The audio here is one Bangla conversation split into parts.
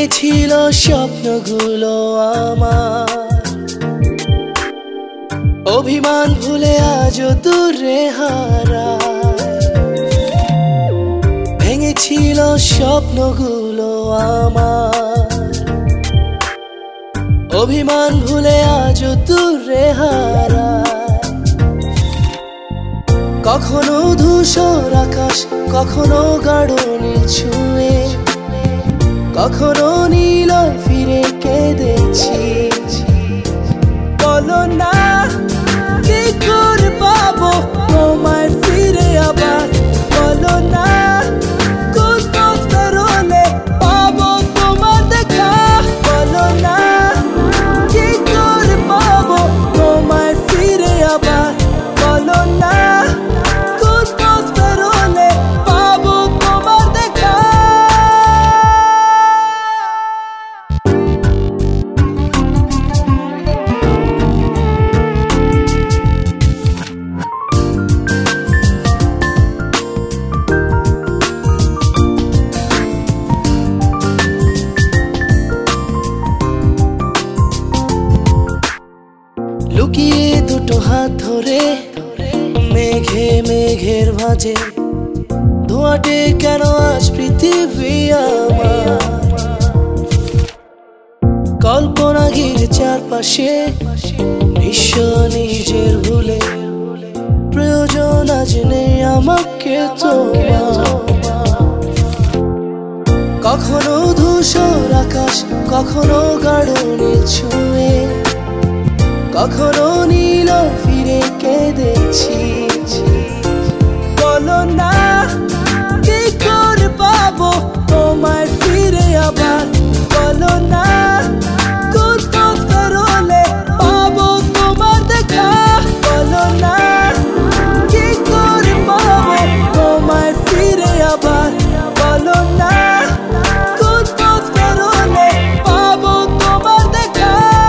ভেঙেছিল স্বপ্নগুলো আমার, অভিমান ভুলে আজও দূরে হারায়। ভেঙেছিল স্বপ্নগুলো আমার, অভিমান ভুলে আজও দূরে হারায়। কখনো ধূসর আকাশ, কখনো গাঢ় নীল ছুঁয়ে, কখনো নীল ফিরে কেঁদেছি। বলো না কি করে পাবো তোমায় ফিরে আবার, বলো না কোন পথ পেরোলে পাবো তোমার দেখা। বলো না কি করে পাবো তোমায় ফিরে আবার, বলো না কোন পথ পেরোলে পাবো তোমার দেখা। লুকিয়ে দুটো হাত ধরে মেঘে মেঘের ভাঁজে, ধোঁয়াটে কেন আজ পৃথিবী আমার। কল্পনা ঘিরে চারপাশে নিঃস্ব নিজের ভুলে, প্রয়োজন আজ নেই আমাকে তোমার। কখনো ধূসর আকাশ, কখনো গাঢ় নীল ছুঁয়ে, কখনো নীল ফিরে কেঁদেছি। বলো না কি করে পাবো তোমায় ফিরে আবার, বলো না কোন পথ পেরোলে পাবো তোমার দেখা। বলো না কি করে পাবো তোমায় ফিরে আবার, বলো না কোন পথ পেরোলে পাবো তোমার দেখা।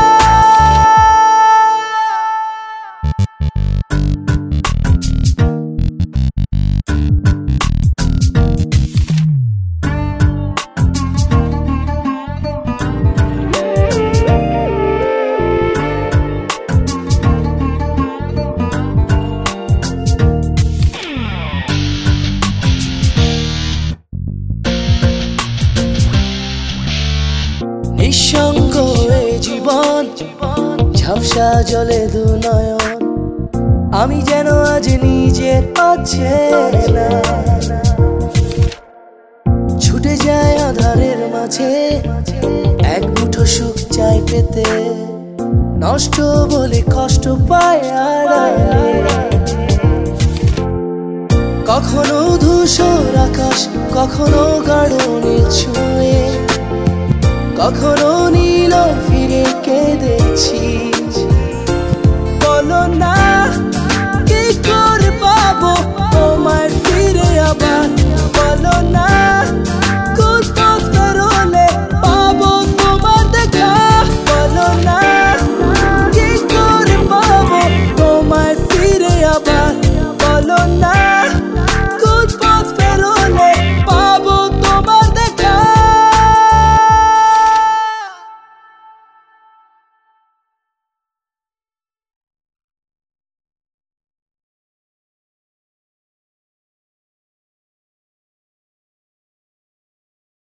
নিঃসঙ্গ এই জীবন, ঝাপসা জলে দু নয়ন, আমি যেন আজ নিজের পাচ্ছে না। ছুটে যায় আধারের মাঝে, এক মুঠো সুখ চাই পেতে, নষ্ট বলে কষ্ট পায় আড়ালে। কখনো ধূসর আকাশ, কখনো গাঢ় নীল ছুঁয়ে, কখনো নীল